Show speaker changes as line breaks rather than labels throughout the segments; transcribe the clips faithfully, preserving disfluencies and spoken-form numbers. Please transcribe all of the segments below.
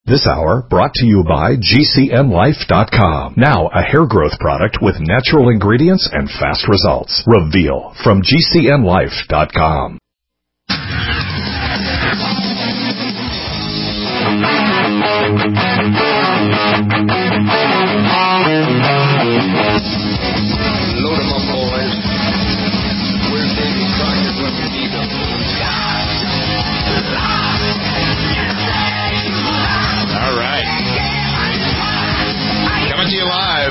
This hour brought to you by G C N Life dot com. Now a hair growth product with natural ingredients and fast results. Reveal from G C N Life dot com.
Load 'em up, boys. Where's Davy Crockett when we need him?
All right. Coming to you live.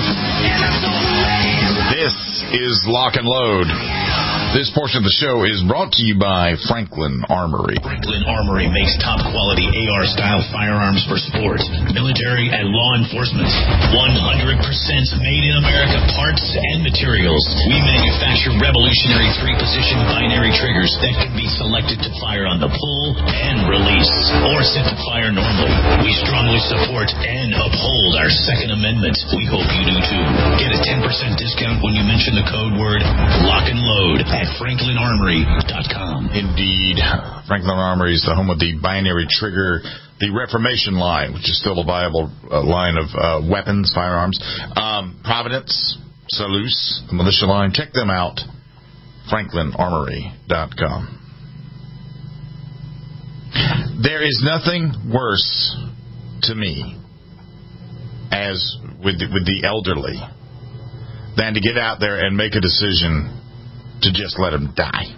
This is Lock and Load. This portion of the show is brought to you by Franklin Armory.
Franklin Armory makes top-quality A R-style firearms for sport, military, and law enforcement. one hundred percent made in America parts and materials. We manufacture revolutionary three-position binary triggers that can be selected to fire on the pull and release, or set to fire normally. We strongly support and uphold our Second Amendment. We hope you do too. Get a ten percent discount when you mention the code word Lock and Load at Franklin Armory dot com.
Indeed. Franklin Armory is the home of the binary trigger, the Reformation line, which is still a viable uh, line of uh, weapons, firearms. Um, Providence, Salus, the militia line. Check them out. Franklin Armory dot com. There is nothing worse to me, as with the, with the elderly, than to get out there and make a decision to just let them die.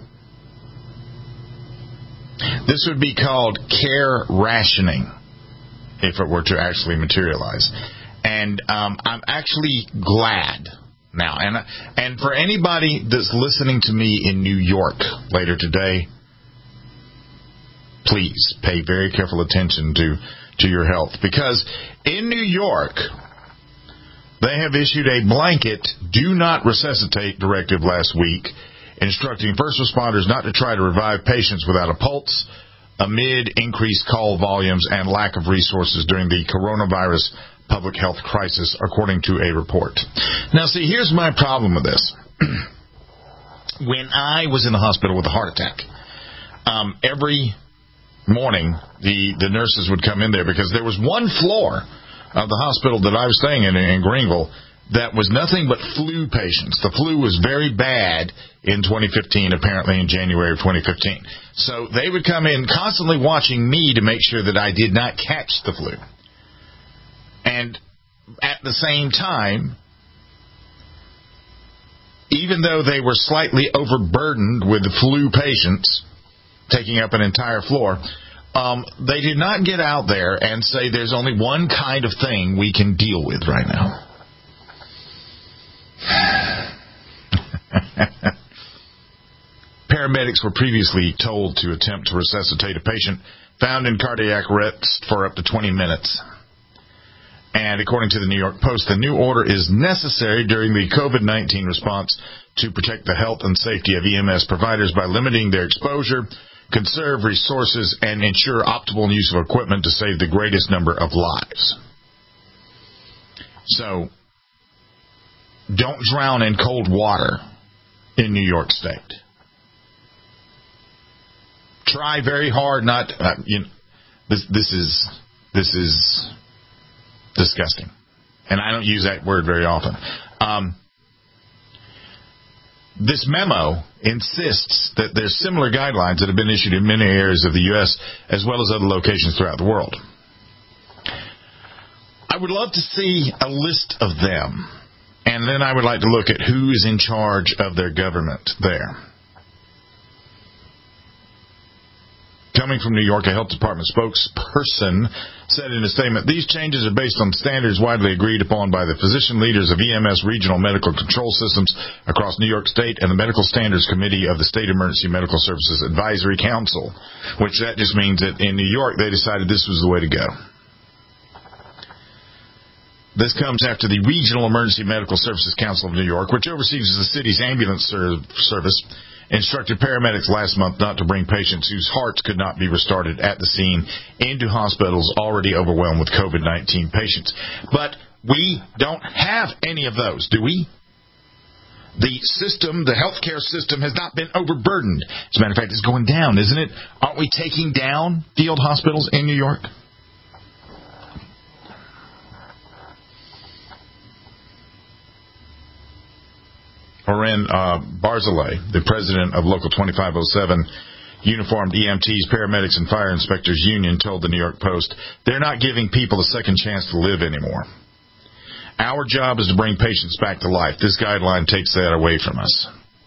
This would be called care rationing if it were to actually materialize. And um, I'm actually glad now. And and for anybody that's listening to me in New York later today, please pay very careful attention to, to your health. Because in New York, they have issued a blanket do not resuscitate directive last week, instructing first responders not to try to revive patients without a pulse amid increased call volumes and lack of resources during the coronavirus public health crisis, according to a report. Now, see, here's my problem with this. When I was in the hospital with a heart attack, um, every morning the, the nurses would come in there because there was one floor of the hospital that I was staying in in Greenville that was nothing but flu patients. The flu was very bad in twenty fifteen, apparently in January of twenty fifteen. So they would come in constantly watching me to make sure that I did not catch the flu. And at the same time, even though they were slightly overburdened with the flu patients taking up an entire floor, um, they did not get out there and say there's only one kind of thing we can deal with right now. Paramedics were previously told to attempt to resuscitate a patient found in cardiac arrest for up to twenty minutes. And according to the New York Post, the new order is necessary during the COVID nineteen response to protect the health and safety of E M S providers by limiting their exposure, conserve resources, and ensure optimal use of equipment to save the greatest number of lives. So, don't drown in cold water in New York State. Try very hard not. Uh, you know, this this is this is disgusting, and I don't use that word very often. Um, this memo insists that there's similar guidelines that have been issued in many areas of the U S as well as other locations throughout the world. I would love to see a list of them. And then I would like to look at who is in charge of their government there. Coming from New York, a health department spokesperson said in a statement, these changes are based on standards widely agreed upon by the physician leaders of E M S regional medical control systems across New York State and the Medical Standards Committee of the State Emergency Medical Services Advisory Council, which that just means that in New York they decided this was the way to go. This comes after the Regional Emergency Medical Services Council of New York, which oversees the city's ambulance ser- service, instructed paramedics last month not to bring patients whose hearts could not be restarted at the scene into hospitals already overwhelmed with COVID nineteen patients. But we don't have any of those, do we? The system, the healthcare system, has not been overburdened. As a matter of fact, it's going down, isn't it? Aren't we taking down field hospitals in New York? Oren uh, Barzilay, the president of Local twenty-five oh seven, Uniformed E M Ts, Paramedics, and Fire Inspectors Union, told the New York Post, they're not giving people a second chance to live anymore. Our job is to bring patients back to life. This guideline takes that away from us.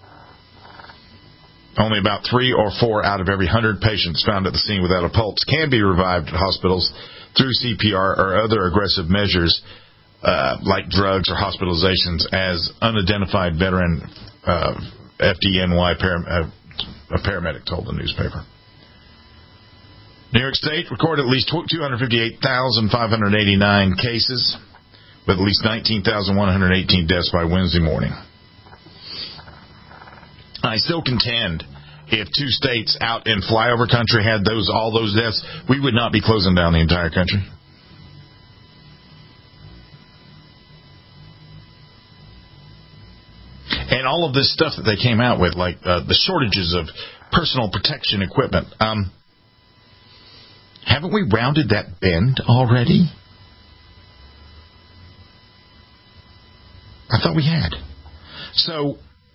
Only about three or four out of every hundred patients found at the scene without a pulse can be revived at hospitals through C P R or other aggressive measures uh, like drugs or hospitalizations, as unidentified veteran uh, F D N Y param- uh, a paramedic told the newspaper. New York State recorded at least two hundred fifty-eight thousand five hundred eighty-nine cases, with at least nineteen thousand one hundred eighteen deaths by Wednesday morning. I still contend if two states out in flyover country had those all those deaths, we would not be closing down the entire country. And all of this stuff that they came out with, like uh, the shortages of personal protection equipment, um, haven't we rounded that bend already? I thought we had. So,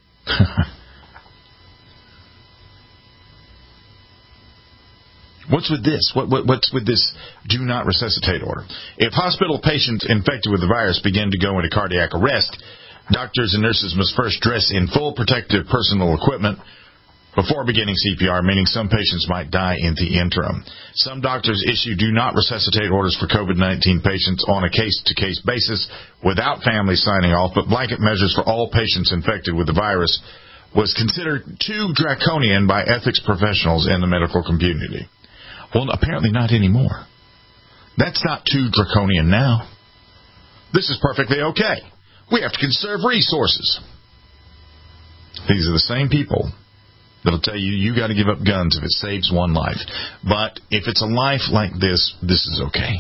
what's with this? What, what, what's with this do not resuscitate order? If hospital patients infected with the virus begin to go into cardiac arrest, doctors and nurses must first dress in full protective personal equipment before beginning C P R, meaning some patients might die in the interim. Some doctors issue do not resuscitate orders for COVID nineteen patients on a case-to-case basis without families signing off, but blanket measures for all patients infected with the virus was considered too draconian by ethics professionals in the medical community. Well, apparently not anymore. That's not too draconian now. This is perfectly okay. We have to conserve resources. These are the same people that'll tell you you got to give up guns if it saves one life. But if it's a life like this, this is okay.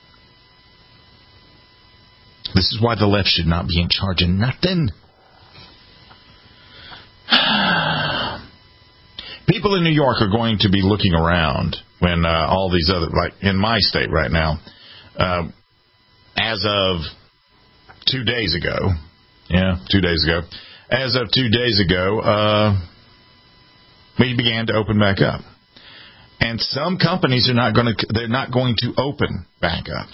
This is why the left should not be in charge of nothing. People in New York are going to be looking around when uh, all these other, like in my state right now, uh, as of two days ago, yeah, two days ago, as of two days ago, uh, we began to open back up. And some companies are not going to, they're not going to open back up.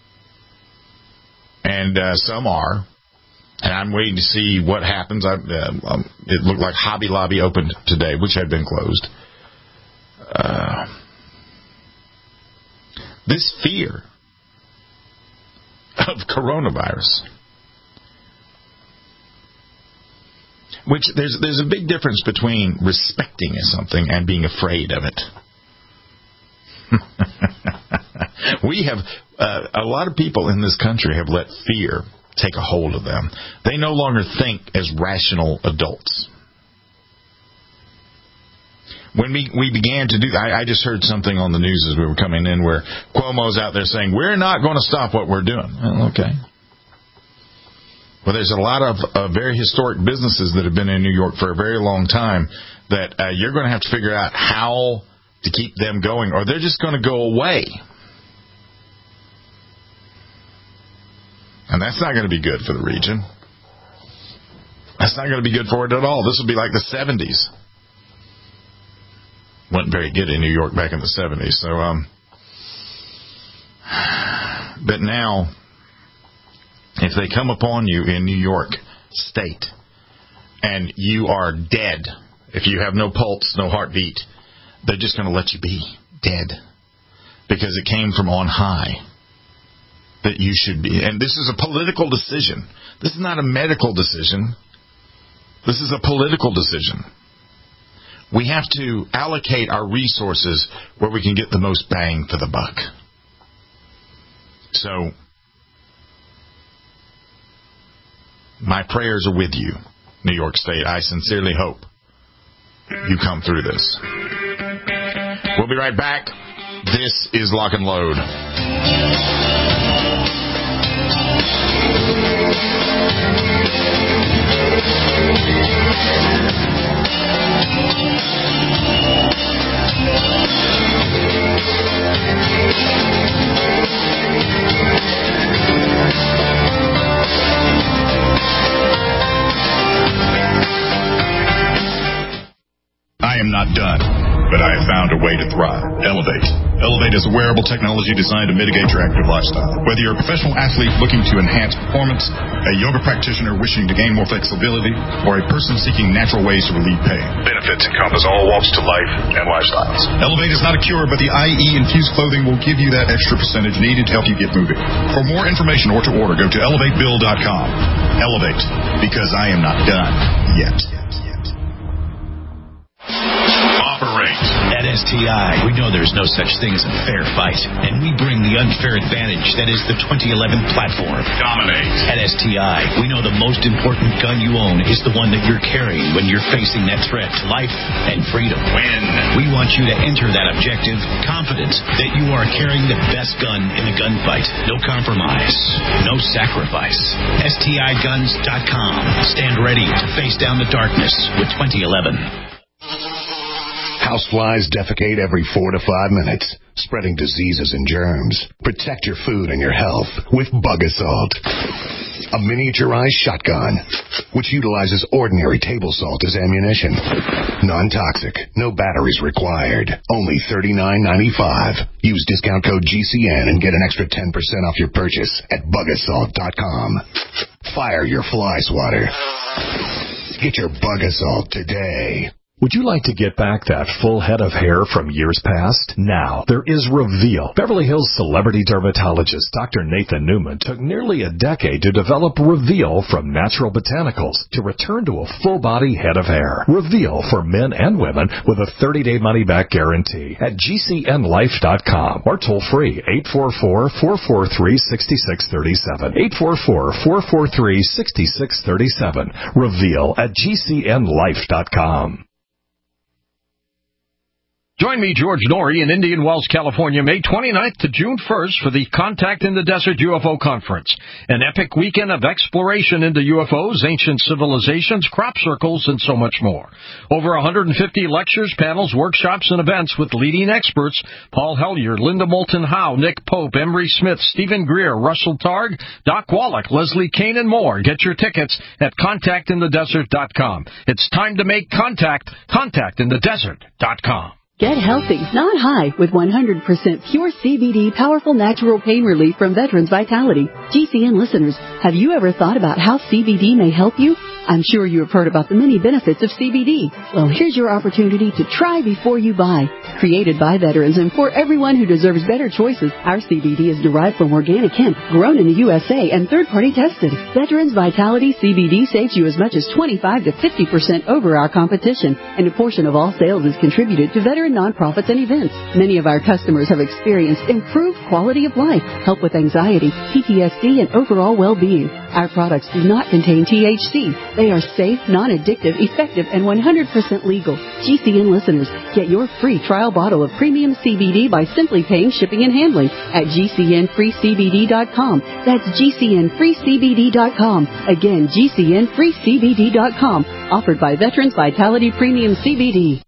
And uh, some are. And I'm waiting to see what happens. I, uh, um, it looked like Hobby Lobby opened today, which had been closed. Uh, this fear of coronavirus, which there's there's a big difference between respecting something and being afraid of it. We have uh, a lot of people in this country have let fear take a hold of them. They no longer think as rational adults. When we, we began to do, I, I just heard something on the news as we were coming in where Cuomo's out there saying, we're not going to stop what we're doing. Well, okay. Well, there's a lot of uh, very historic businesses that have been in New York for a very long time that uh, you're going to have to figure out how to keep them going, or they're just going to go away. And that's not going to be good for the region. That's not going to be good for it at all. This will be like the seventies. Wasn't very good in New York back in the seventies. So, um, but now, if they come upon you in New York State and you are dead, if you have no pulse, no heartbeat, they're just going to let you be dead because it came from on high that you should be. And this is a political decision. This is not a medical decision. This is a political decision. We have to allocate our resources where we can get the most bang for the buck. So, my prayers are with you, New York State. I sincerely hope you come through this. We'll be right back. This is Lock and Load.
done, but I have found a way to thrive. Elevate. Elevate is a wearable technology designed to mitigate your active lifestyle. Whether you're a professional athlete looking to enhance performance, a yoga practitioner wishing to gain more flexibility, or a person seeking natural ways to relieve pain, benefits encompass all walks to life and lifestyles. Elevate is not a cure, but the I E-infused clothing will give you that extra percentage needed to help you get moving. For more information or to order, go to elevate bill dot com. Elevate, because I am not done yet.
Operate. At S T I, we know there's no such thing as a fair fight, and we bring the unfair advantage that is the twenty eleven platform.
Dominate.
At S T I, we know the most important gun you own is the one that you're carrying when you're facing that threat to life and freedom.
Win.
We want you to enter that objective confident that you are carrying the best gun in the gunfight. No compromise. No sacrifice. S T I guns dot com. Stand ready to face down the darkness with twenty eleven.
Houseflies defecate every four to five minutes, spreading diseases and germs. Protect your food and your health with Bug Assault, a miniaturized shotgun which utilizes ordinary table salt as ammunition. Non-toxic, no batteries required. Only thirty-nine ninety-five. Use discount code G C N and get an extra ten percent off your purchase at bug assault dot com. Fire your fly swatter. Get your Bug Assault today.
Would you like to get back that full head of hair from years past? Now, there is Reveal. Beverly Hills celebrity dermatologist Doctor Nathan Newman took nearly a decade to develop Reveal from natural botanicals to return to a full-body head of hair. Reveal for men and women with a thirty-day money-back guarantee at G C N life dot com or toll-free eight four four, four four three, six six three seven. eight four four, four four three, six six three seven. Reveal at G C N life dot com.
Join me, George Norrie, in Indian Wells, California, May twenty-ninth to June first for the Contact in the Desert U F O Conference, an epic weekend of exploration into U F Os, ancient civilizations, crop circles, and so much more. Over one hundred fifty lectures, panels, workshops, and events with leading experts: Paul Hellyer, Linda Moulton Howe, Nick Pope, Emery Smith, Stephen Greer, Russell Targ, Doc Wallach, Leslie Kane, and more. Get your tickets at contact in the desert dot com. It's time to make contact. contact in the desert dot com.
Get healthy, not high, with one hundred percent pure C B D, powerful natural pain relief from Veterans Vitality. G C N listeners, have you ever thought about how C B D may help you? I'm sure you have heard about the many benefits of C B D. Well, here's your opportunity to try before you buy. Created by veterans and for everyone who deserves better choices, our C B D is derived from organic hemp, grown in the U S A, and third-party tested. Veterans Vitality C B D saves you as much as twenty-five to fifty percent over our competition, and a portion of all sales is contributed to veteran nonprofits and events. Many of our customers have experienced improved quality of life, help with anxiety, P T S D, and overall well-being. Our products do not contain T H C. They are safe, non-addictive, effective, and one hundred percent legal. G C N listeners, get your free trial bottle of premium C B D by simply paying shipping and handling at G C N free C B D dot com. That's G C N free C B D dot com. Again, G C N free C B D dot com. Offered by Veterans Vitality Premium C B D.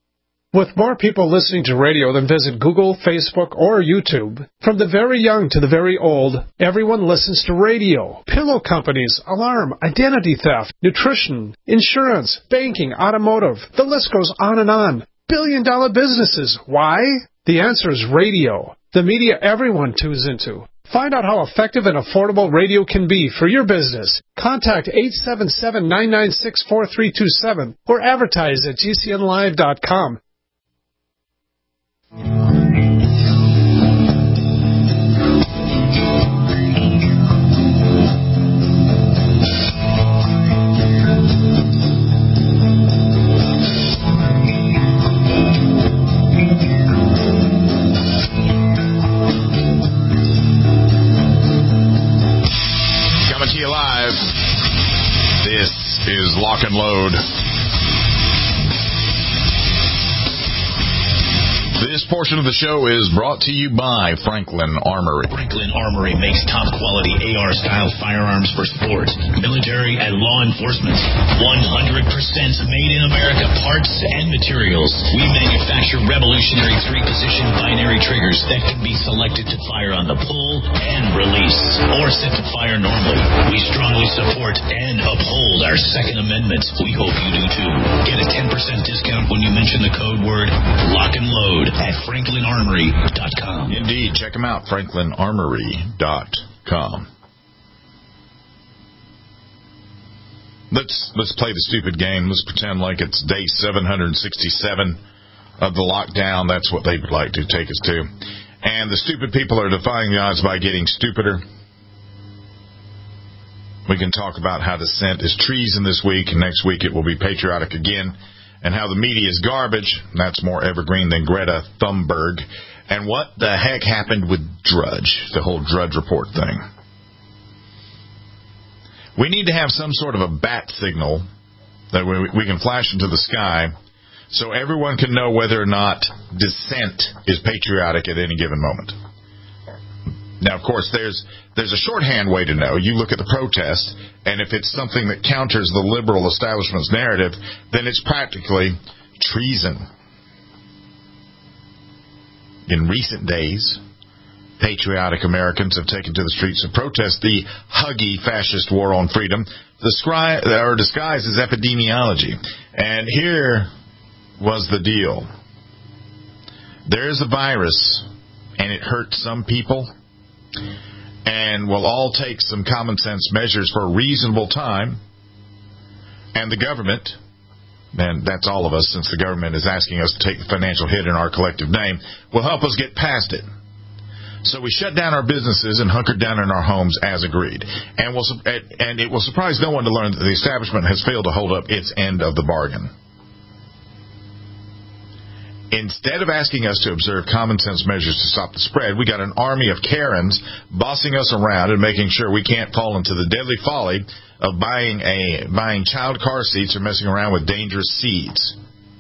With more people listening to radio than visit Google, Facebook, or YouTube, from the very young to the very old, everyone listens to radio. Pillow companies, alarm, identity theft, nutrition, insurance, banking, automotive. The list goes on and on. Billion-dollar businesses. Why? The answer is radio. The media everyone tunes into. Find out how effective and affordable radio can be for your business. Contact eight seven seven, nine nine six, four three two seven or advertise at G C N live dot com.
Is Lock and Load. This portion of the show is brought to you by Franklin Armory.
Franklin Armory makes top-quality A R-style firearms for sport, military, and law enforcement. one hundred percent made in America parts and materials. We manufacture revolutionary three-position binary triggers that can be selected to fire on the pull and release. firearms or set to fire normally. We strongly support and uphold our Second Amendment. We hope you do too. Get a ten percent discount when you mention the code word lock and load at franklin armory dot com.
Indeed, check them out, franklin armory dot com. Let's let's play the stupid game. Let's pretend like it's day seven hundred sixty-seven of the lockdown. That's what they would like to take us to. And the stupid people are defying the odds by getting stupider. We can talk about how dissent is treason this week, and next week it will be patriotic again, and how the media is garbage. That's more evergreen than Greta Thunberg. And what the heck happened with Drudge, the whole Drudge Report thing. We need to have some sort of a bat signal that we, we can flash into the sky so everyone can know whether or not dissent is patriotic at any given moment. Now, of course, there's there's a shorthand way to know. You look at the protest, and if it's something that counters the liberal establishment's narrative, then it's practically treason. In recent days, patriotic Americans have taken to the streets to protest the huggy fascist war on freedom, disguised as epidemiology. And here was the deal. There's a virus, and it hurts some people, and we'll all take some common sense measures for a reasonable time, and the government, and that's all of us since the government is asking us to take the financial hit in our collective name, will help us get past it. So we shut down our businesses and hunkered down in our homes as agreed. And, we'll, and it will surprise no one to learn that the establishment has failed to hold up its end of the bargain. Instead of asking us to observe common sense measures to stop the spread, we got an army of Karens bossing us around and making sure we can't fall into the deadly folly of buying a buying child car seats or messing around with dangerous seeds.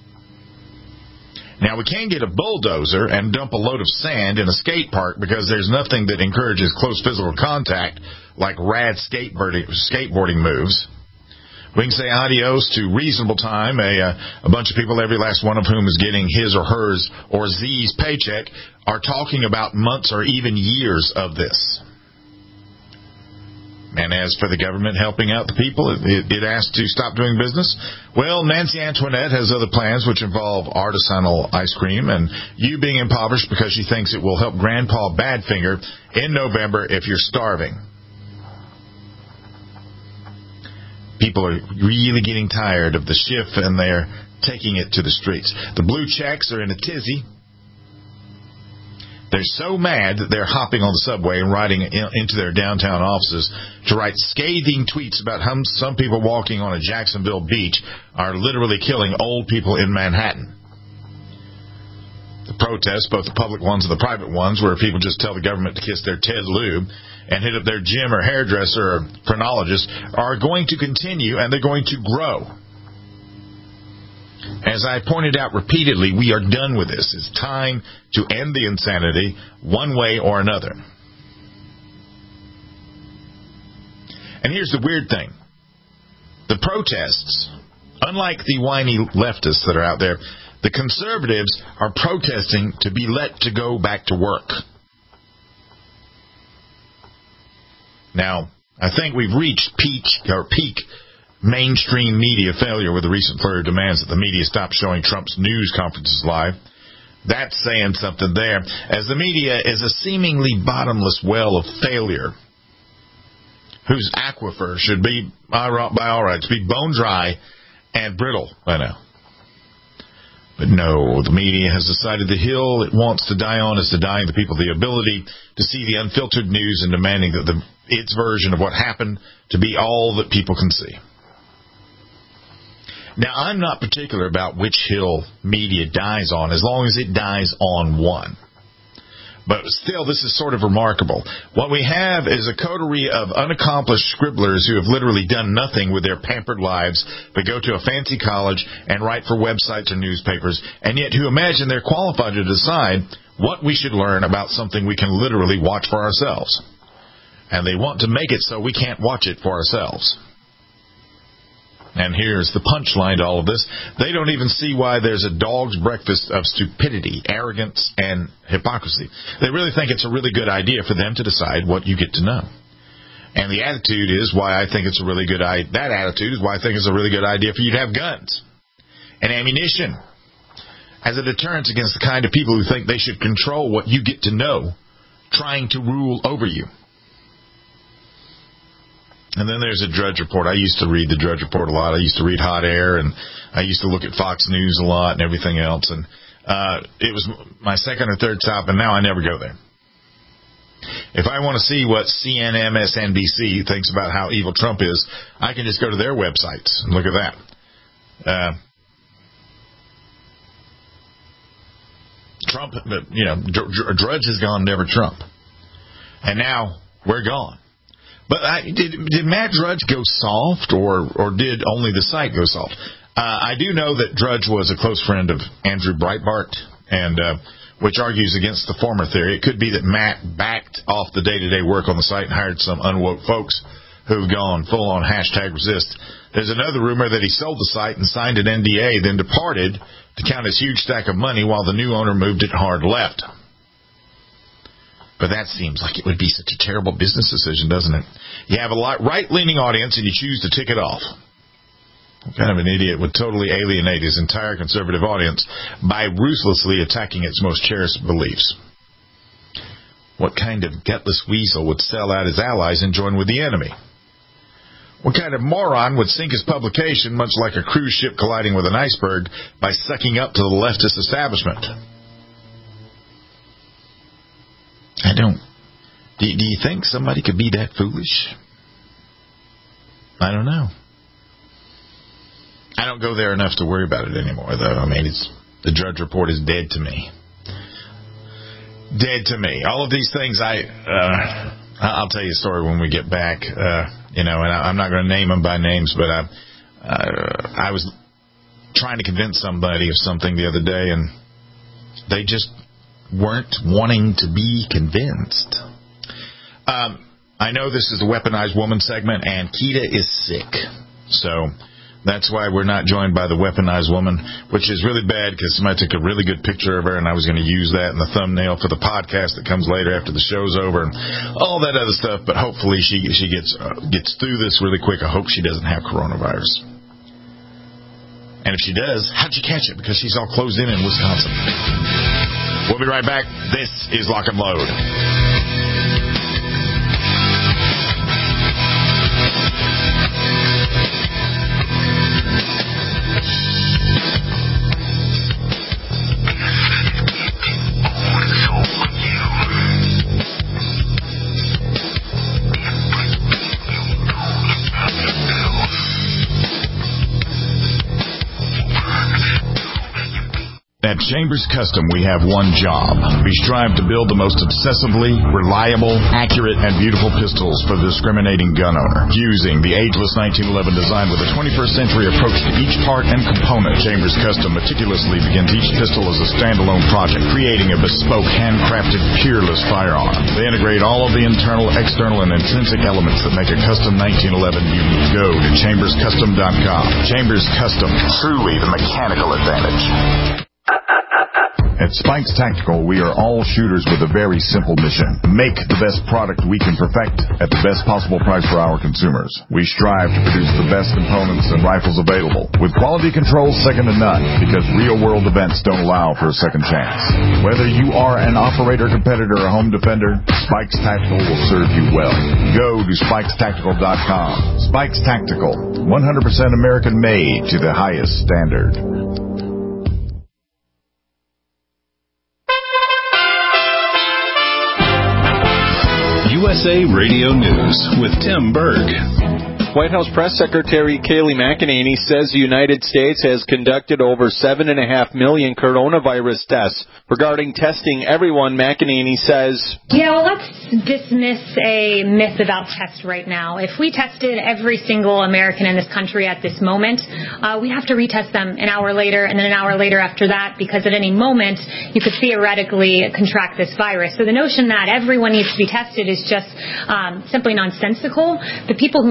Now, we can get a bulldozer and dump a load of sand in a skate park because there's nothing that encourages close physical contact like rad skateboarding, skateboarding moves. We can say adios to reasonable time. A, uh, a bunch of people, every last one of whom is getting his or hers or Z's paycheck, are talking about months or even years of this. And as for the government helping out the people, it, it asked to stop doing business. Well, Nancy Antoinette has other plans which involve artisanal ice cream and you being impoverished because she thinks it will help Grandpa Badfinger in November if you're starving. People are really getting tired of the shift, and they're taking it to the streets. The blue checks are in a tizzy. They're so mad that they're hopping on the subway and riding in, into their downtown offices to write scathing tweets about how some people walking on a Jacksonville beach are literally killing old people in Manhattan. The protests, both the public ones and the private ones, where people just tell the government to kiss their Ted Lube and hit up their gym or hairdresser or phrenologist, are going to continue, and they're going to grow. As I pointed out repeatedly, we are done with this. It's time to end the insanity one way or another. And here's the weird thing. The protests, unlike the whiny leftists that are out there, the conservatives are protesting to be let to go back to work. Now, I think we've reached peak or peak mainstream media failure with the recent flurry of demands that the media stop showing Trump's news conferences live. That's saying something there, as the media is a seemingly bottomless well of failure, whose aquifer should be, by all rights, be bone dry and brittle by now. But no, the media has decided the hill it wants to die on is denying the people the ability to see the unfiltered news and demanding that the, its version of what happened to be all that people can see. Now, I'm not particular about which hill media dies on, as long as it dies on one. But still, this is sort of remarkable. What we have is a coterie of unaccomplished scribblers who have literally done nothing with their pampered lives but go to a fancy college and write for websites or newspapers, and yet who imagine they're qualified to decide what we should learn about something we can literally watch for ourselves. And they want to make it so we can't watch it for ourselves. and here's the punchline to all of this, they don't even see why there's a dog's breakfast of stupidity, arrogance, and hypocrisy. They really think it's a really good idea for them to decide what you get to know. And the attitude is why I think it's a really good idea. That attitude is why I think it's a really good idea for you to have guns and ammunition as a deterrence against the kind of people who think they should control what you get to know, trying to rule over you. And then there's a Drudge Report. I used to read the Drudge Report a lot. I used to read Hot Air, and I used to look at Fox News a lot and everything else. And uh, it was my second or third stop, and now I never go there. If I want to see what C N N, M S N B C thinks about how evil Trump is, I can just go to their websites and look at that. Uh, Trump, you know, Drudge has gone, never Trump. And now we're gone. But I, did, did Matt Drudge go soft, or, or did only the site go soft? Uh, I do know that Drudge was a close friend of Andrew Breitbart, and uh, which argues against the former theory. It could be that Matt backed off the day-to-day work on the site and hired some unwoke folks who've gone full-on hashtag resist. There's another rumor that he sold the site and signed an N D A, then departed to count his huge stack of money while the new owner moved it hard left. But that seems like it would be such a terrible business decision, doesn't it? You have a lot right-leaning audience and you choose to tick it off. What kind of an idiot would totally alienate his entire conservative audience by ruthlessly attacking its most cherished beliefs? What kind of gutless weasel would sell out his allies and join with the enemy? What kind of moron would sink his publication, much like a cruise ship colliding with an iceberg, by sucking up to the leftist establishment? I don't... Do, do you think somebody could be that foolish? I don't know. I don't go there enough to worry about it anymore, though. I mean, it's, the Drudge Report is dead to me. Dead to me. All of these things, I... Uh, I'll tell you a story when we get back, uh, you know, and I, I'm not going to name them by names, but I, uh, I was trying to convince somebody of something the other day, and they just weren't wanting to be convinced. Um, I know this is a Weaponized Woman segment, and Keita is sick, so that's why we're not joined by the Weaponized Woman, which is really bad because somebody took a really good picture of her, and I was going to use that in the thumbnail for the podcast that comes later after the show's over, and all that other stuff. But hopefully she she gets uh, gets through this really quick. I hope she doesn't have coronavirus. And if she does, how'd you catch it? Because she's all closed in in Wisconsin. We'll be right back. This is Lock and Load. At Chambers Custom, we have one job. We strive to build the most obsessively reliable, accurate, and beautiful pistols for the discriminating gun owner. Using the ageless nineteen eleven design with a twenty-first century approach to each part and component, Chambers Custom meticulously begins each pistol as a standalone project, creating a bespoke, handcrafted, peerless firearm. They integrate all of the internal, external, and intrinsic elements that make a custom nineteen eleven unique. Go to chambers custom dot com. Chambers Custom, truly the mechanical advantage. At Spikes Tactical, we are all shooters with a very simple mission. Make the best product we can perfect at the best possible price for our consumers. We strive to produce the best components and rifles available, with quality control second to none, because real-world events don't allow for a second chance. Whether you are an operator, competitor, or home defender, Spikes Tactical will serve you well. Go to spikes tactical dot com. Spikes Tactical, one hundred percent American-made to the highest standard.
U S A Radio News with Tim Berg.
White House Press Secretary Kayleigh McEnany says the United States has conducted over seven point five million coronavirus tests. Regarding testing everyone, McEnany says,
Yeah, well, let's dismiss a myth about tests right now. If we tested every single American in this country at this moment, uh, we'd have to retest them an hour later and then an hour later after that, because at any moment you could theoretically contract this virus. So the notion that everyone needs to be tested is just um, simply nonsensical. The people who need to be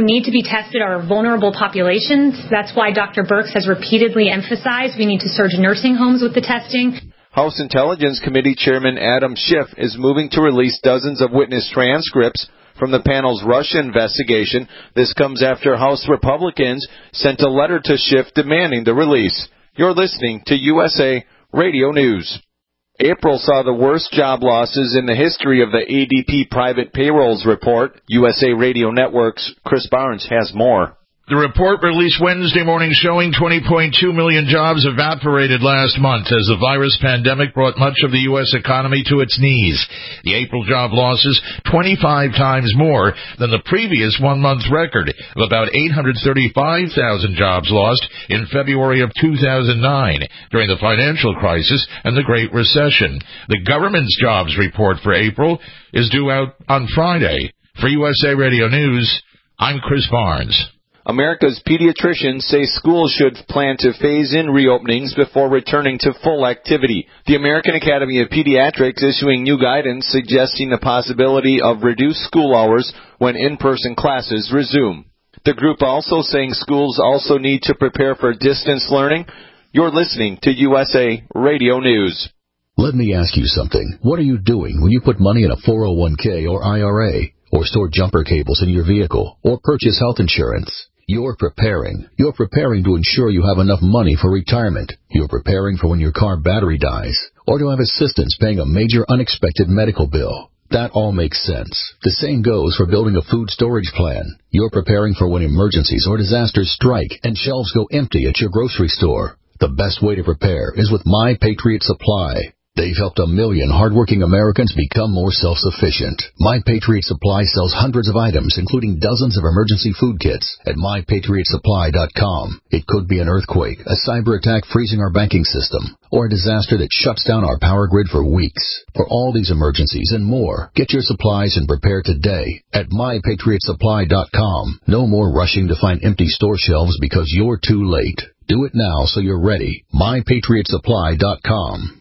tested are vulnerable populations. That's why Doctor Birx has repeatedly emphasized we need to surge nursing homes with the testing.
House Intelligence Committee Chairman Adam Schiff is moving to release dozens of witness transcripts from the panel's Russia investigation. This comes after House Republicans sent a letter to Schiff demanding the release. You're listening to U S A Radio News. April saw the worst job losses in the history of the A D P Private Payrolls Report. U S A Radio Network's Chris Barnes has more.
The report released Wednesday morning showing twenty point two million jobs evaporated last month as the virus pandemic brought much of the U S economy to its knees. The April job losses, twenty-five times more than the previous one-month record of about eight hundred thirty-five thousand jobs lost in February of two thousand nine during the financial crisis and the Great Recession. The government's jobs report for April is due out on Friday. For U S A Radio News, I'm Chris Barnes.
America's pediatricians say schools should plan to phase in reopenings before returning to full activity. The American Academy of Pediatrics issuing new guidance suggesting the possibility of reduced school hours when in-person classes resume. The group also saying schools also need to prepare for distance learning. You're listening to U S A Radio News.
Let me ask you something. What are you doing when you put money in a four oh one k or I R A, or store jumper cables in your vehicle, or purchase health insurance? You're preparing. You're preparing to ensure you have enough money for retirement. You're preparing for when your car battery dies, or to have assistance paying a major unexpected medical bill. That all makes sense. The same goes for building a food storage plan. You're preparing for when emergencies or disasters strike and shelves go empty at your grocery store. The best way to prepare is with My Patriot Supply. They've helped a million hardworking Americans become more self-sufficient. My Patriot Supply sells hundreds of items, including dozens of emergency food kits at my patriot supply dot com. It could be an earthquake, a cyber attack freezing our banking system, or a disaster that shuts down our power grid for weeks. For all these emergencies and more, get your supplies and prepare today at my patriot supply dot com. No more rushing to find empty store shelves because you're too late. Do it now so you're ready. my patriot supply dot com.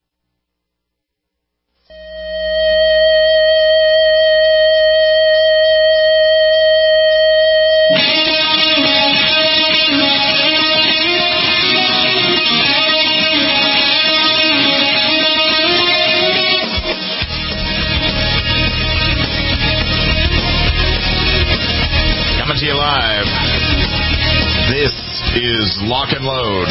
Live. This is Lock and Load.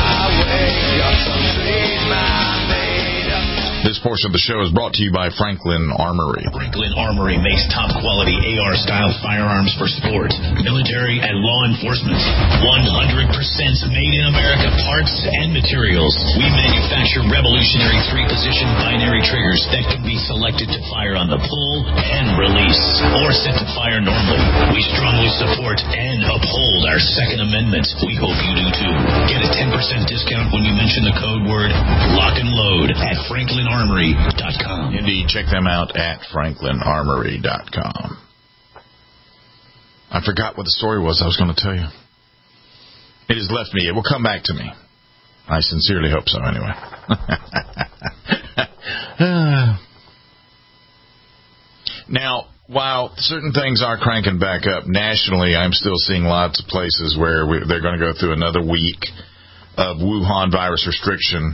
This portion of the show is brought to you by Franklin Armory.
Franklin Armory makes top-quality A R-style firearms for sport, military, and law enforcement. one hundred percent made-in-America parts and materials. We manufacture revolutionary three-position binary triggers that can be selected to fire on the pull and release, or set to fire normally. We strongly support and uphold our Second Amendment. We hope you do too. Get a ten percent discount when you mention the code word Lock and Load at Franklin Armory dot com.
Indeed, check them out at Franklin Armory dot com. I forgot what the story was I was going to tell you. It has left me. It will come back to me. I sincerely hope so, anyway. Now, while certain things are cranking back up nationally, I'm still seeing lots of places where we, they're going to go through another week of Wuhan virus restriction.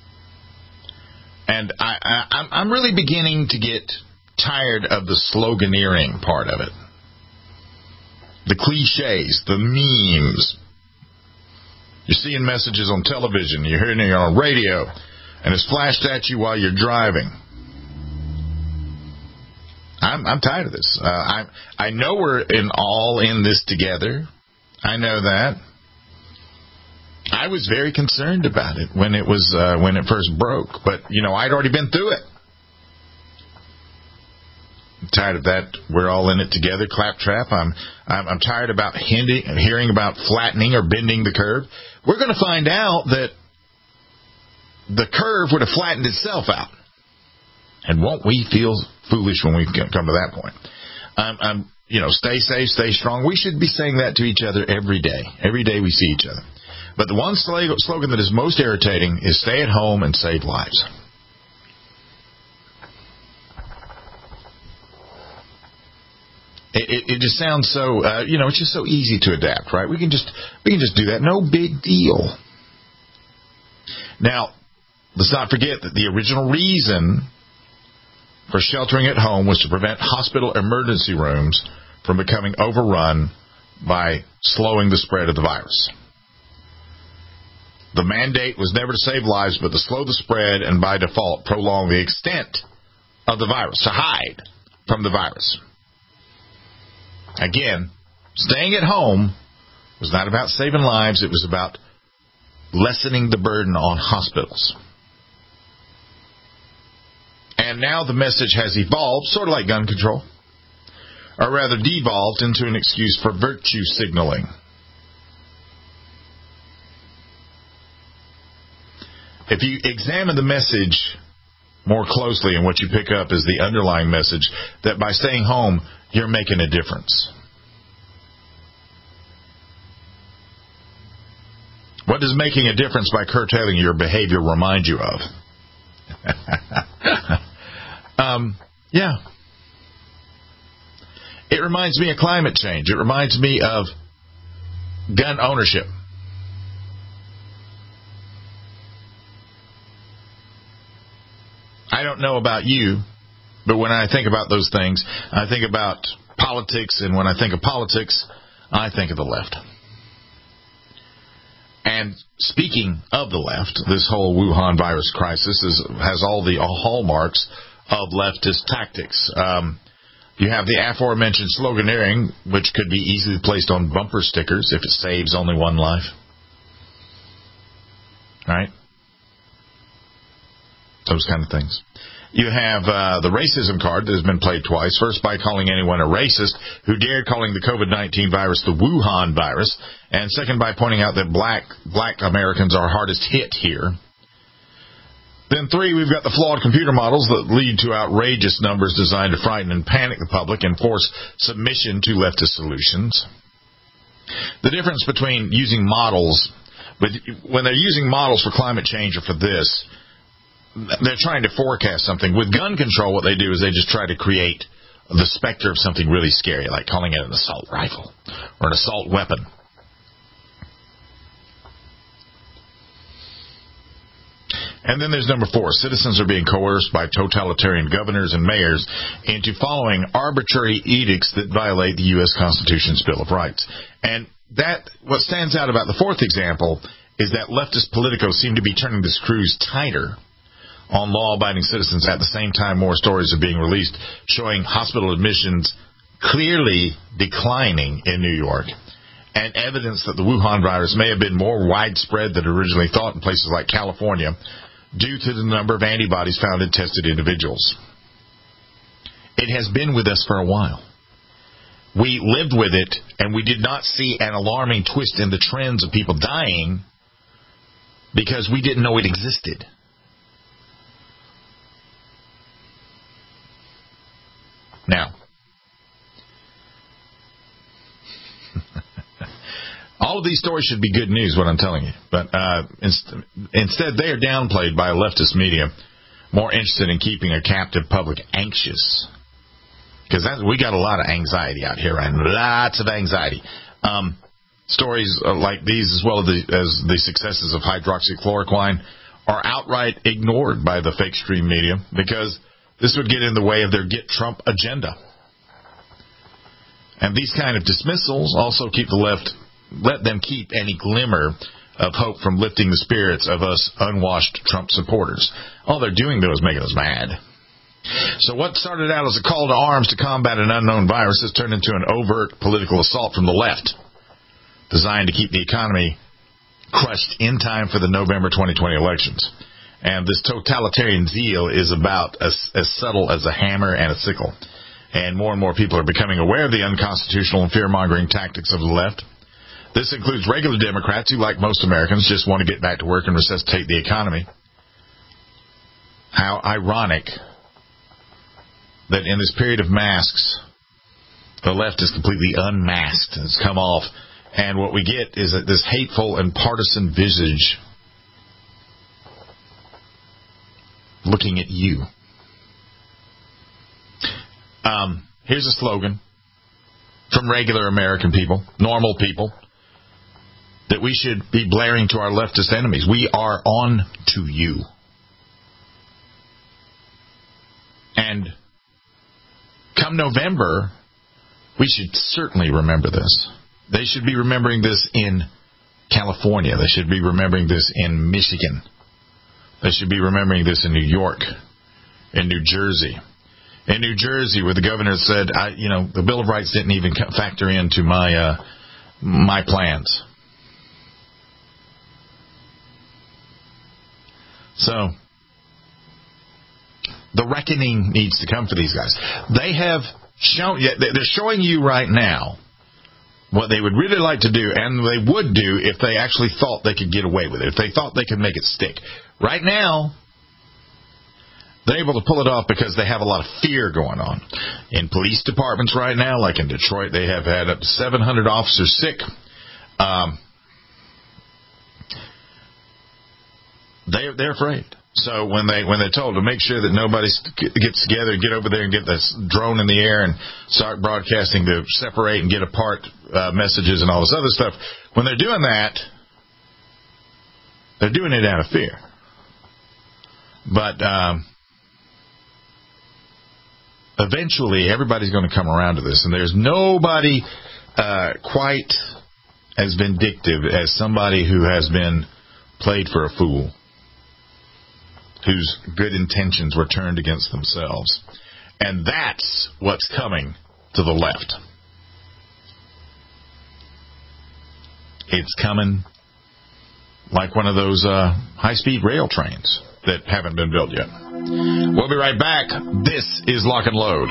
And I, I, I'm really beginning to get tired of the sloganeering part of it. The cliches, the memes. You're seeing messages on television, you're hearing it on radio, and it's flashed at you while you're driving. I'm, I'm tired of this. Uh, I I know we're in all in this together. I know that. I was very concerned about it when it was uh, when it first broke, but you know I'd already been through it. I'm tired of that. We're all in it together, claptrap. I'm I'm, I'm tired about hinting, hearing about flattening or bending the curve. We're going to find out that the curve would have flattened itself out, and won't we feel foolish when we come to that point? I'm, I'm you know, stay safe, stay strong. We should be saying that to each other every day. Every day we see each other. But the one slogan that is most irritating is stay at home and save lives. It, it, it just sounds so, uh, you know, it's just so easy to adapt, right? We can just we can just do that. No big deal. Now, let's not forget that the original reason for sheltering at home was to prevent hospital emergency rooms from becoming overrun by slowing the spread of the virus. The mandate was never to save lives, but to slow the spread and, by default, prolong the extent of the virus, to hide from the virus. Again, staying at home was not about saving lives. It was about lessening the burden on hospitals. And now the message has evolved, sort of like gun control, or rather devolved into an excuse for virtue signaling. If you examine the message more closely, and what you pick up is the underlying message that by staying home, you're making a difference. What does making a difference by curtailing your behavior remind you of? um, yeah. It reminds me of climate change. It reminds me of gun ownership. I don't know about you, but when I think about those things, I think about politics, and when I think of politics, I think of the left. And speaking of the left, this whole Wuhan virus crisis is, has all the hallmarks of leftist tactics. Um, you have the aforementioned sloganeering, which could be easily placed on bumper stickers if it saves only one life. Right? Those kind of things. You have uh, the racism card that has been played twice. First by calling anyone a racist who dared calling the COVID nineteen virus the Wuhan virus. And second by pointing out that black black Americans are hardest hit here. Then three, we've got the flawed computer models that lead to outrageous numbers designed to frighten and panic the public and force submission to leftist solutions. The difference between using models, with, when they're using models for climate change or for this, they're trying to forecast something. With gun control, what they do is they just try to create the specter of something really scary, like calling it an assault rifle or an assault weapon. And then there's number four. Citizens are being coerced by totalitarian governors and mayors into following arbitrary edicts that violate the U S Constitution's Bill of Rights. And that, what stands out about the fourth example is that leftist politicos seem to be turning the screws tighter on law-abiding citizens. At the same time, more stories are being released showing hospital admissions clearly declining in New York, and evidence that the Wuhan virus may have been more widespread than originally thought in places like California due to the number of antibodies found in tested individuals. It has been with us for a while. We lived with it, and we did not see an alarming twist in the trends of people dying because we didn't know it existed. Now, all of these stories should be good news, what I'm telling you. But uh, inst- instead, they are downplayed by leftist media, more interested in keeping a captive public anxious. Because we got a lot of anxiety out here, and lots of anxiety. Um, stories like these, as well as the, as the successes of hydroxychloroquine, are outright ignored by the fake stream media because this would get in the way of their Get Trump agenda. And these kind of dismissals also keep the left, let them keep any glimmer of hope from lifting the spirits of us unwashed Trump supporters. All they're doing, though, is making us mad. So what started out as a call to arms to combat an unknown virus has turned into an overt political assault from the left, designed to keep the economy crushed in time for the November twenty twenty elections. And this totalitarian zeal is about as, as subtle as a hammer and a sickle. And more and more people are becoming aware of the unconstitutional and fear-mongering tactics of the left. This includes regular Democrats who, like most Americans, just want to get back to work and resuscitate the economy. How ironic that in this period of masks, the left is completely unmasked. It's come off. And what we get is this hateful and partisan visage looking at you. Um, here's a slogan. from regular American people, normal people, that we should be blaring to our leftist enemies. We are on to you. And come November, we should certainly remember this. They should be remembering this in California. They should be remembering this in Michigan. They should be remembering this in New York, in New Jersey. In New Jersey, where the governor said, I, you know, the Bill of Rights didn't even factor into my uh, my plans. So, the reckoning needs to come for these guys. They have shown, they're showing you right now what they would really like to do, and they would do if they actually thought they could get away with it, if they thought they could make it stick. Right now, they're able to pull it off because they have a lot of fear going on. In police departments right now, like in Detroit, they have had up to seven hundred officers sick. Um, they're, they're afraid. So when they when they're told to make sure that nobody gets together, get over there and get this drone in the air and start broadcasting to separate and get apart uh, messages and all this other stuff, when they're doing that, they're doing it out of fear. But um, eventually, everybody's going to come around to this, and there's nobody uh, quite as vindictive as somebody who has been played for a fool, whose good intentions were turned against themselves. And that's what's coming to the left. It's coming like one of those uh, high-speed rail trains that haven't been built yet. We'll be right back. This is Lock and Load.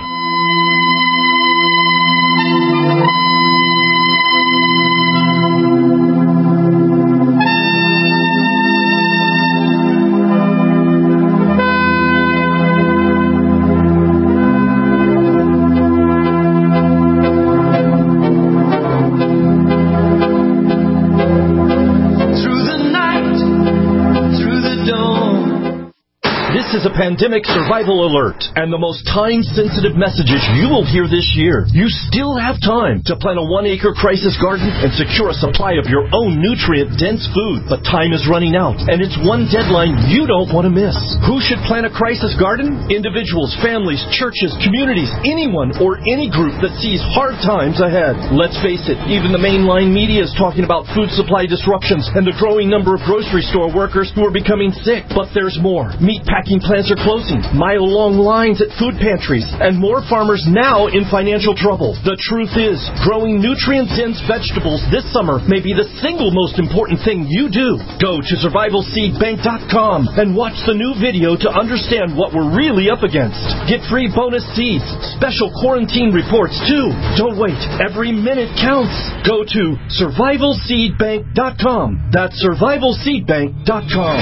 A pandemic survival alert and the most time-sensitive messages you will hear this year. You still have time to plant a one-acre crisis garden and secure a supply of your own nutrient-dense food. But time is running out, and it's one deadline you don't want to miss. Who should plant a crisis garden? Individuals, families, churches, communities, anyone or any group that sees hard times ahead. Let's face it, even the mainline media is talking about food supply disruptions and the growing number of grocery store workers who are becoming sick. But there's more. Meatpacking plants are closing, mile-long lines at food pantries, and more farmers now in financial trouble. The truth is, growing nutrient-dense vegetables this summer may be the single most important thing you do. Go to survival seed bank dot com and watch the new video to understand what we're really up against. Get free bonus seeds, special quarantine reports too. Don't wait. Every minute counts. Go to survival seed bank dot com. That's survival seed bank dot com.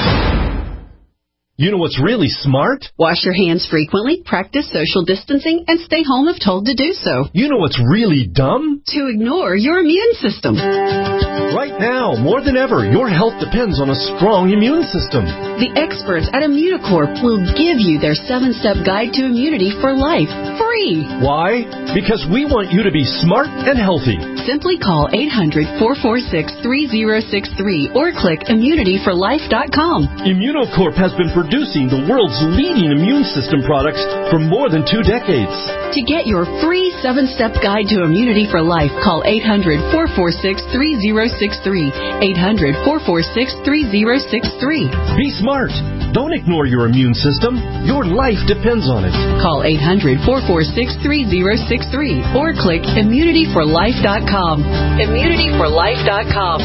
You know what's really smart?
Wash your hands frequently, practice social distancing, and stay home if told to do so.
You know what's really dumb?
To ignore your immune system.
Right now, more than ever, your health depends on a strong immune system.
The experts at Immunocorp will give you their seven-step guide to immunity for life, free.
Why? Because we want you to be smart and healthy.
Simply call eight hundred, four four six, three zero six three or click immunity for life dot com.
Immunocorp has been producing the world's leading immune system products for more than two decades.
To get your free seven-step guide to immunity for life, call eight hundred, four four six, three zero six three. eight hundred, four four six, three zero six three.
Be smart. Don't ignore your immune system. Your life depends on it.
Call eight hundred, four four six, three zero six three or click immunity for life dot com. immunity for life dot com.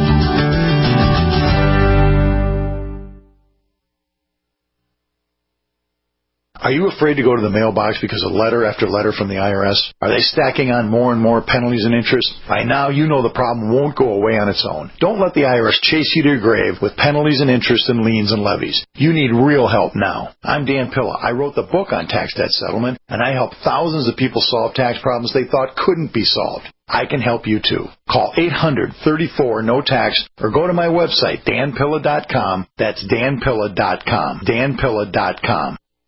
Are you afraid to go to the mailbox because of letter after letter from the I R S? Are they stacking on more and more penalties and interest? By now, you know the problem won't go away on its own. Don't let the I R S chase you to your grave with penalties and interest and liens and levies. You need real help now. I'm Dan Pilla. I wrote the book on tax debt settlement, and I help thousands of people solve tax problems they thought couldn't be solved. I can help you too. Call eight hundred, thirty-four, no tax or go to my website, dan pilla dot com. That's dan pilla dot com. dan pilla dot com.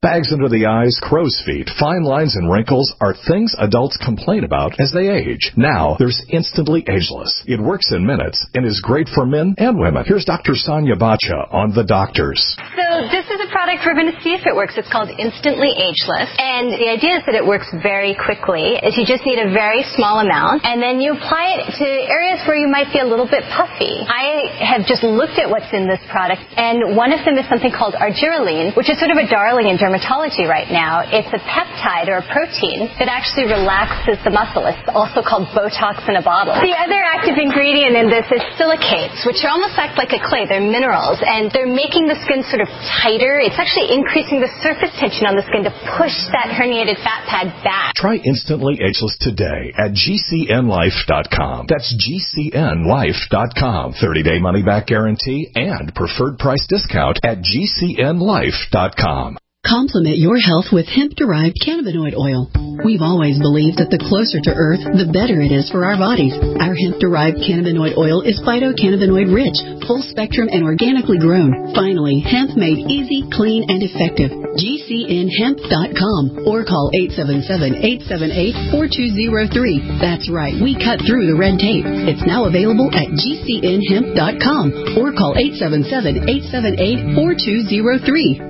Bags under the eyes, crow's feet, fine lines, and wrinkles are things adults complain about as they age. Now, there's Instantly Ageless. It works in minutes and is great for men and women. Here's Doctor Sonia Bacha on The Doctors.
So this is a product we're going to see if it works. It's called Instantly Ageless. And the idea is that it works very quickly. Is you just need a very small amount, and then you apply it to areas where you might be a little bit puffy. I have just looked at what's in this product, and one of them is something called argireline, which is sort of a darling in dermatology right now. It's a peptide or a protein that actually relaxes the muscle. It's also called Botox in a bottle. The other active ingredient in this is silicates, which are almost act like a clay. They're minerals, and they're making the skin sort of tighter. It's actually increasing the surface tension on the skin to push that herniated fat pad back.
Try Instantly Ageless today at G C N life dot com. That's G C N life dot com. thirty-day money-back guarantee and preferred price discount at G C N life dot com.
Complement your health with hemp-derived cannabinoid oil. We've always believed that the closer to Earth, the better it is for our bodies. Our hemp-derived cannabinoid oil is phytocannabinoid-rich, full-spectrum, and organically grown. Finally, hemp made easy, clean, and effective. G C N hemp dot com or call eight seven seven, eight seven eight, four two zero three. That's right, we cut through the red tape. It's now available at G C N hemp dot com or call eight seven seven, eight seven eight, four two zero three.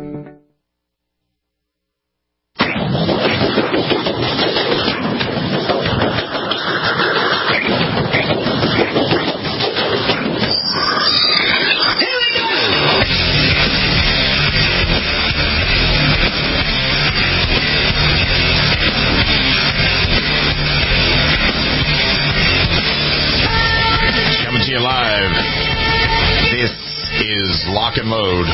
Lock and Load.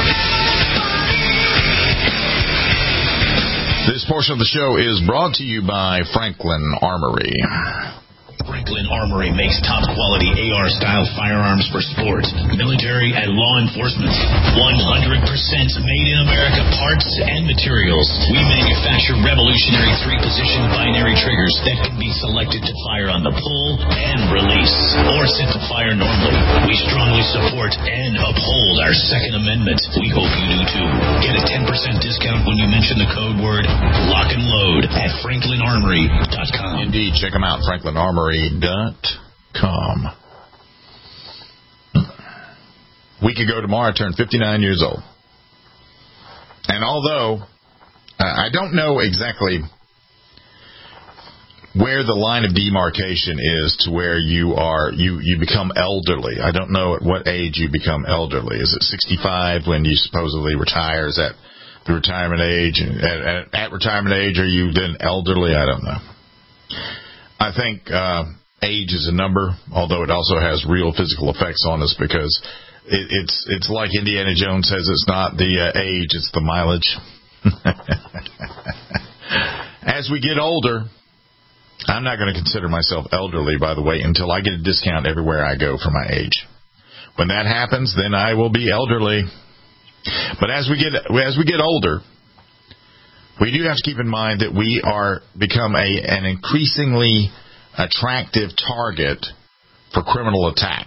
This portion of the show is brought to you by Franklin Armory.
Franklin Armory makes top-quality A R-style firearms for sport, military, and law enforcement. one hundred percent made in America parts and materials. We manufacture revolutionary three-position binary triggers that can be selected to fire on the pull and release, or set to fire normally. We strongly support and uphold our Second Amendment. We hope you do too. Get a ten percent discount when you mention the code word Lock and Load at franklin armory dot com.
Indeed, check them out, franklin armory dot com. A week ago tomorrow, I turned fifty-nine years old. And although uh, I don't know exactly where the line of demarcation is to where you are, you, you become elderly. I don't know at what age you become elderly. Is it sixty-five when you supposedly retire? Is that the retirement age? At, at, at retirement age, are you then elderly? I don't know. I think uh, age is a number, although it also has real physical effects on us because it, it's it's like Indiana Jones says, it's not the uh, age, it's the mileage. As we get older, I'm not going to consider myself elderly, by the way, until I get a discount everywhere I go for my age. When that happens, then I will be elderly. But as we get as we get older, we do have to keep in mind that we are become a an increasingly attractive target for criminal attack.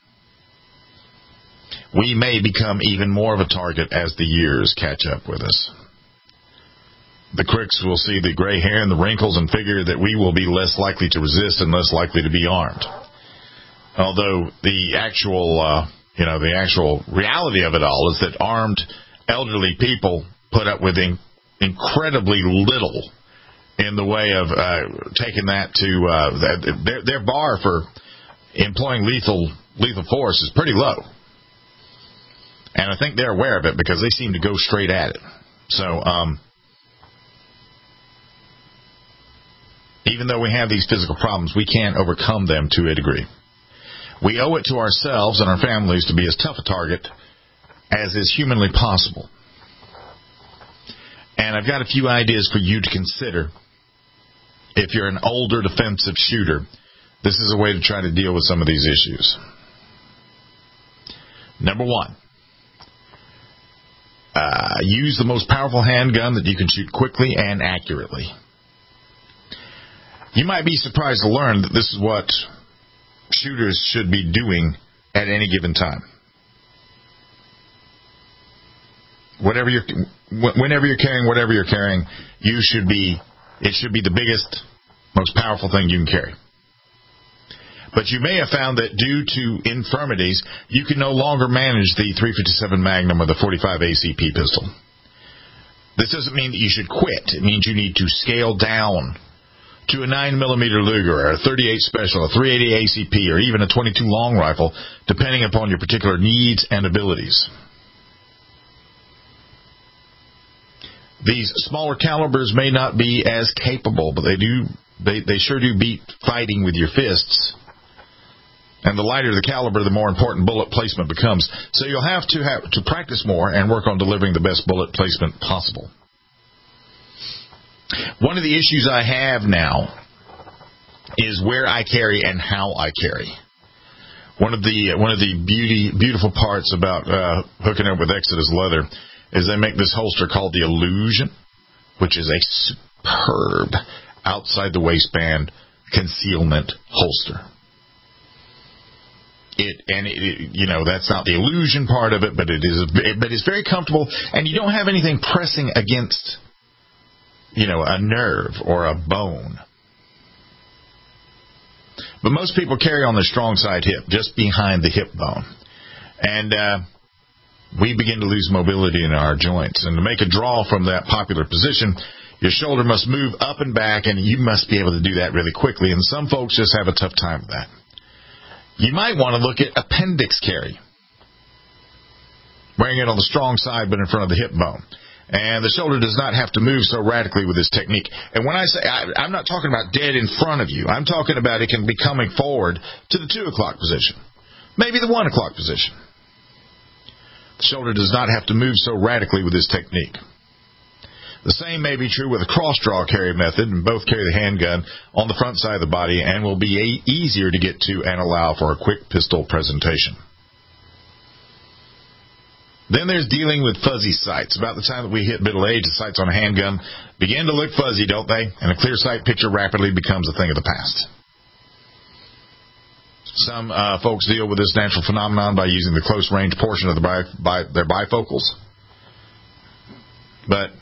We may become even more of a target as the years catch up with us. The crooks will see the gray hair and the wrinkles and figure that we will be less likely to resist and less likely to be armed. Although the actual, uh, you know, the actual reality of it all is that armed elderly people put up with in- incredibly little in the way of uh, taking that to uh, their, their bar for employing lethal lethal force is pretty low. And I think they're aware of it because they seem to go straight at it. So, um, even though we have these physical problems, we can overcome them to a degree. We owe it to ourselves and our families to be as tough a target as is humanly possible. And I've got a few ideas for you to consider. If you're an older defensive shooter, this is a way to try to deal with some of these issues. Number one, uh, use the most powerful handgun that you can shoot quickly and accurately. You might be surprised to learn that this is what shooters should be doing at any given time. whatever you're, whenever you're carrying whatever you're carrying, you should be, it should be the biggest, most powerful thing you can carry. But you may have found that due to infirmities, you can no longer manage the three fifty-seven Magnum or the forty-five A C P pistol. This doesn't mean that you should quit. It means you need to scale down to a nine millimeter Luger, or a thirty-eight Special, a three eighty A C P, or even a twenty-two long rifle, depending upon your particular needs and abilities. These smaller calibers may not be as capable, but they do they, they sure do beat fighting with your fists. And the lighter the caliber, the more important bullet placement becomes. So you'll have to have to practice more and work on delivering the best bullet placement possible. One of the issues I have now is where I carry and how I carry. One of the one of the beauty beautiful parts about uh, hooking up with Exodus Leather is they make this holster called the Illusion, which is a superb outside the waistband concealment holster. It and it, it, you know, that's not the illusion part of it, but it is. It, but it's very comfortable, and you don't have anything pressing against, you know, a nerve or a bone. But most people carry on the strong side hip, just behind the hip bone, and uh, we begin to lose mobility in our joints. And to make a draw from that popular position, your shoulder must move up and back, and you must be able to do that really quickly. And some folks just have a tough time with that. You might want to look at appendix carry, wearing it on the strong side but in front of the hip bone. And the shoulder does not have to move so radically with this technique. And when I say, I, I'm not talking about dead in front of you. I'm talking about it can be coming forward to the two o'clock position, maybe the one o'clock position. The shoulder does not have to move so radically with this technique. The same may be true with a cross-draw carry method, and both carry the handgun on the front side of the body and will be a- easier to get to and allow for a quick pistol presentation. Then there's dealing with fuzzy sights. About the time that we hit middle age, the sights on a handgun begin to look fuzzy, don't they? And a clear sight picture rapidly becomes a thing of the past. Some uh, folks deal with this natural phenomenon by using the close-range portion of the bi- bi- their bifocals. But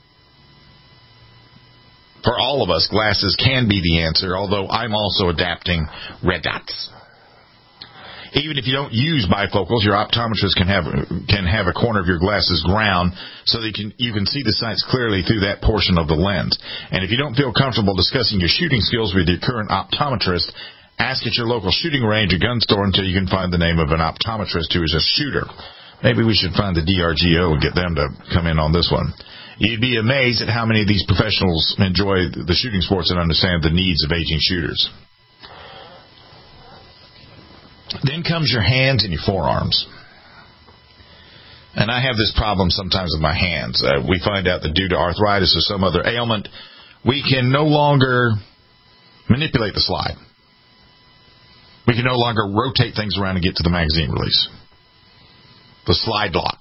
for all of us, glasses can be the answer, although I'm also adapting red dots. Even if you don't use bifocals, your optometrist can have can have a corner of your glasses ground so that you can, you can see the sights clearly through that portion of the lens. And if you don't feel comfortable discussing your shooting skills with your current optometrist, ask at your local shooting range or gun store until you can find the name of an optometrist who is a shooter. Maybe we should find the D R G O and get them to come in on this one. You'd be amazed at how many of these professionals enjoy the shooting sports and understand the needs of aging shooters. Then comes your hands and your forearms. And I have this problem sometimes with my hands. Uh, we find out that due to arthritis or some other ailment, we can no longer manipulate the slide. We can no longer rotate things around and get to the magazine release. The slide lock.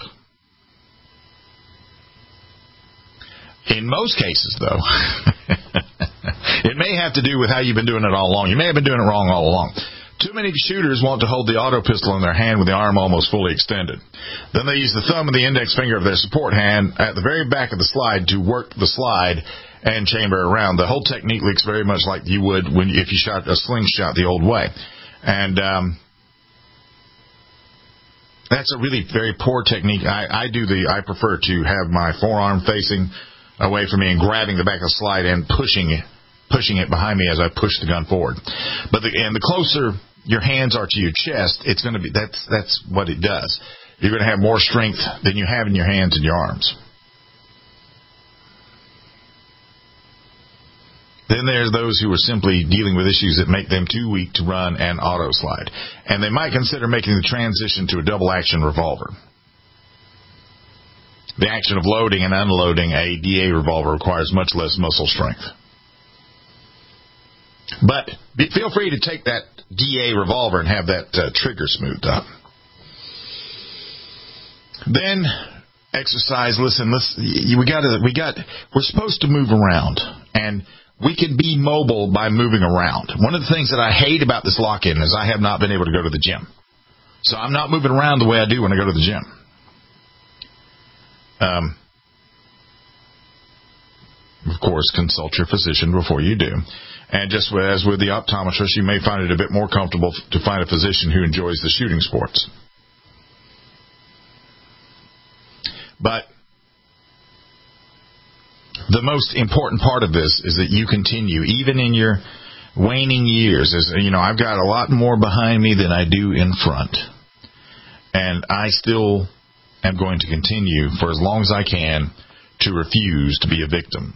In most cases, though, it may have to do with how you've been doing it all along. You may have been doing it wrong all along. Too many shooters want to hold the auto pistol in their hand with the arm almost fully extended. Then they use the thumb and the index finger of their support hand at the very back of the slide to work the slide and chamber around. The whole technique looks very much like you would when if you shot a slingshot the old way. And um, that's a really very poor technique. I, I do the. I prefer to have my forearm facing away from me and grabbing the back of the slide and pushing it, pushing it behind me as I push the gun forward. But the, and the closer your hands are to your chest, it's going to be that's that's what it does. You're going to have more strength than you have in your hands and your arms. Then there's those who are simply dealing with issues that make them too weak to run an auto slide, and they might consider making the transition to a double action revolver. The action of loading and unloading a D A revolver requires much less muscle strength. But be, feel free to take that D A revolver and have that uh, trigger smoothed up. Then exercise. Listen, let's, we got we got. We're supposed to move around, and we can be mobile by moving around. One of the things that I hate about this lock-in is I have not been able to go to the gym, so I'm not moving around the way I do when I go to the gym. Um, of course, consult your physician before you do. And just as with the optometrist, you may find it a bit more comfortable to find a physician who enjoys the shooting sports. But the most important part of this is that you continue, even in your waning years. As you know, I've got a lot more behind me than I do in front. And I still am going to continue for as long as I can to refuse to be a victim.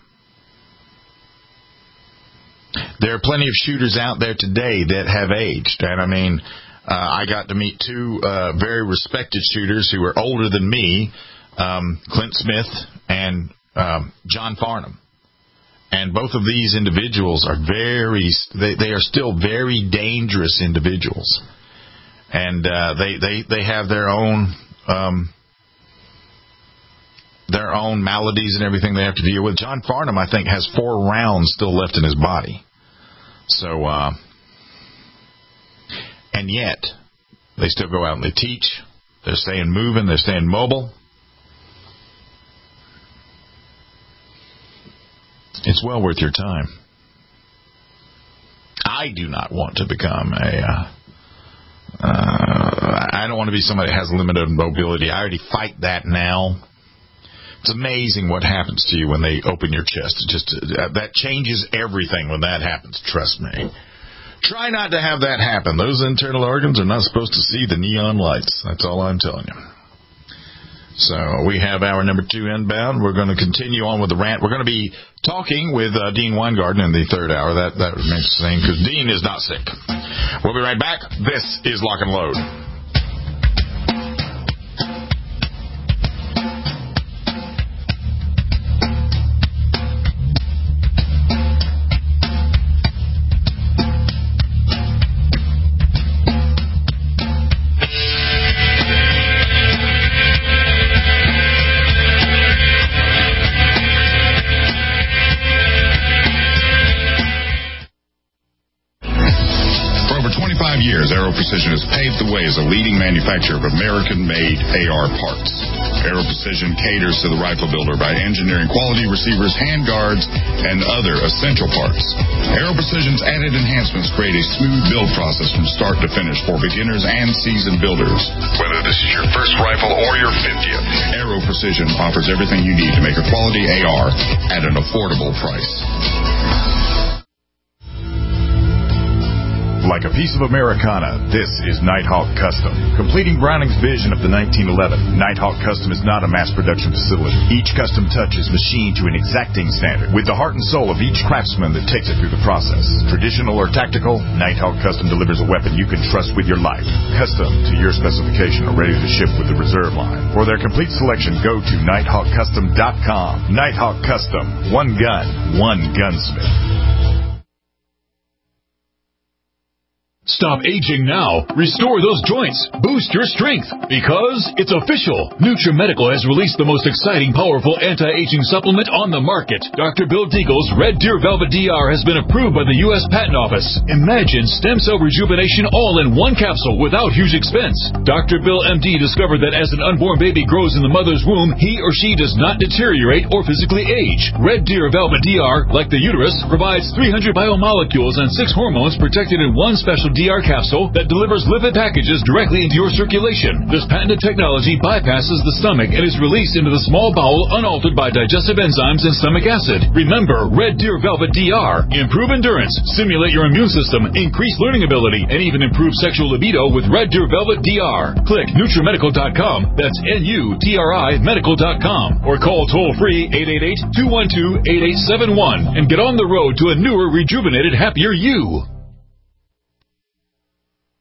There are plenty of shooters out there today that have aged. And I mean, uh, I got to meet two uh, very respected shooters who were older than me, um, Clint Smith and um, John Farnham. And both of these individuals are very, they, they are still very dangerous individuals. And uh, they, they, they have their own um, their own maladies and everything they have to deal with. John Farnham, I think, has four rounds still left in his body. So, uh, and yet, they still go out and they teach. They're staying moving. They're staying mobile. It's well worth your time. I do not want to become a... Uh, uh, I don't want to be somebody that has limited mobility. I already fight that now. It's amazing what happens to you when they open your chest. It just uh, that changes everything when that happens. Trust me. Try not to have that happen. Those internal organs are not supposed to see the neon lights. That's all I'm telling you. So we have hour number two inbound. We're going to continue on with the rant. We're going to be talking with uh, Dean Weingarten in the third hour. That that remains the same because Dean is not sick. We'll be right back. This is Lock and Load.
Aero Precision has paved the way as a leading manufacturer of American-made A R parts. Aero Precision caters to the rifle builder by engineering quality receivers, handguards, and other essential parts. Aero Precision's added enhancements create a smooth build process from start to finish for beginners and seasoned builders. Whether this is your first rifle or your fiftieth, Aero Precision offers everything you need to make a quality A R at an affordable price.
Like a piece of Americana, this is Nighthawk Custom. Completing Browning's vision of the nineteen eleven, Nighthawk Custom is not a mass production facility. Each custom touch is machined to an exacting standard, with the heart and soul of each craftsman that takes it through the process. Traditional or tactical, Nighthawk Custom delivers a weapon you can trust with your life. Custom to your specification or ready to ship with the reserve line. For their complete selection, go to nighthawk custom dot com. Nighthawk Custom. One gun, one gunsmith.
Stop aging now. Restore those joints. Boost your strength. Because it's official. NutriMedical has released the most exciting, powerful anti-aging supplement on the market. Doctor Bill Deagle's Red Deer Velvet D R has been approved by the U S Patent Office. Imagine stem cell rejuvenation all in one capsule without huge expense. Doctor Bill M D discovered that as an unborn baby grows in the mother's womb, he or she does not deteriorate or physically age. Red Deer Velvet D R, like the uterus, provides three hundred biomolecules and six hormones protected in one special D R capsule that delivers lipid packages directly into your circulation. This patented technology bypasses the stomach and is released into the small bowel unaltered by digestive enzymes and stomach acid. Remember, Red Deer Velvet D R. Improve endurance, stimulate your immune system, increase learning ability, and even improve sexual libido with Red Deer Velvet D R. Click NutriMedical dot com. That's N U T R I medical dot com. Or call toll-free eight eight eight, two one two, eight eight seven one and get on the road to a newer, rejuvenated, happier you.